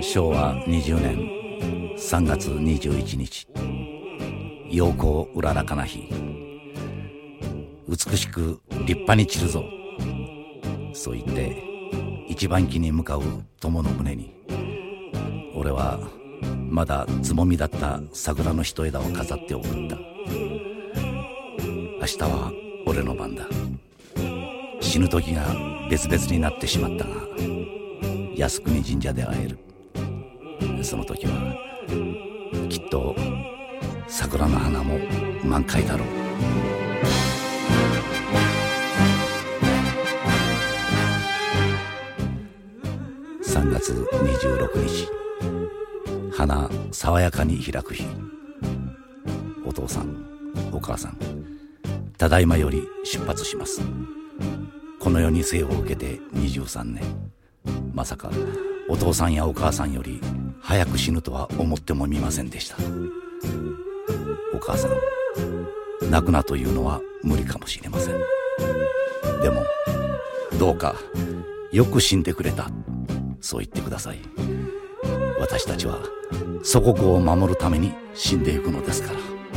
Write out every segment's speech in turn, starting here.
昭和20年3月21日、陽光うららかな日。美しく立派に散るぞ、そう言って一番機に向かう友の胸に、俺はまだつぼみだった桜の一枝を飾って送った。明日は俺の番だ。死ぬ時が別々になってしまったが、靖国神社で会える。その時はきっと桜の花も満開だろう。3月26日、花爽やかに開く日。お父さん、お母さん、ただいまより出発します。この世に生を受けて23年、まさかお父さんやお母さんより早く死ぬとは思ってもみませんでした。お母さん、泣くなというのは無理かもしれません。でもどうかよく死んでくれた、そう言ってください。私たちは祖国を守るために死んでいくのですから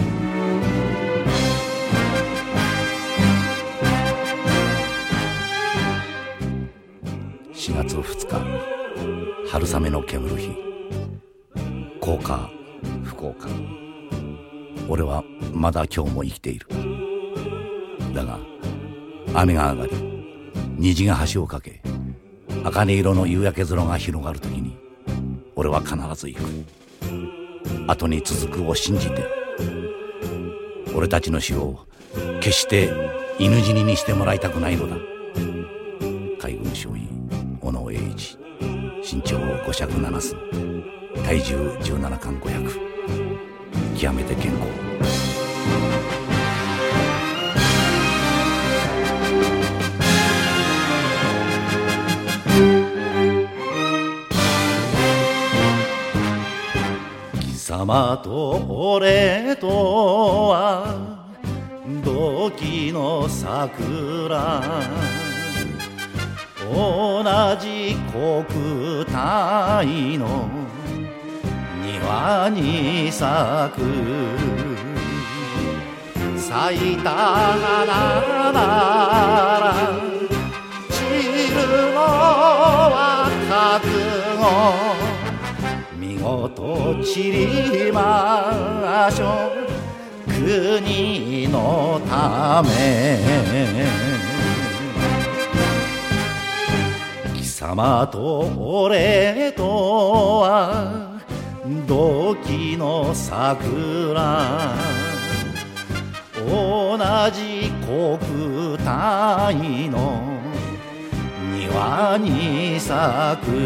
。4月2日、春雨の煙る日。幸か不幸か、俺はまだ今日も生きている。だが雨が上がり、虹が橋を架け、茜色の夕焼け空が広がるときに、俺は必ず行く。後に続くを信じて。俺たちの死を決して犬死ににしてもらいたくないのだ。海軍少尉小野栄一、身長5尺7寸、体重17貫500、極めて健康。貴様と俺とは同期の桜、同じ国体の庭に咲く。咲いた花なら散るのは覚悟。見事散りましょう、国のため。貴様と俺とは同期の桜、同じ国体の庭に咲く。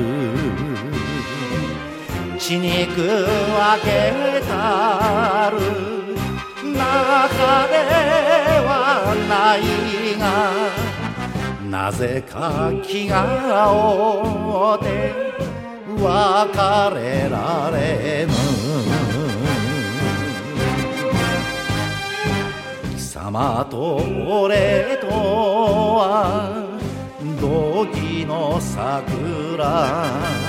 血肉分けたる中ではないが、なぜか気が合うて別れられぬ。貴様と俺とは同期の桜、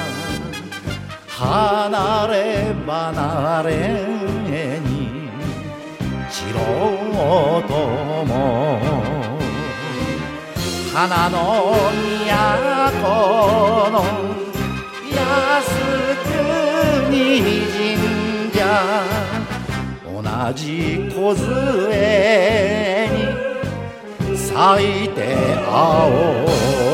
離れ離れに散ろうとも。花の都の靖国神社、同じ梢に咲いて会おう。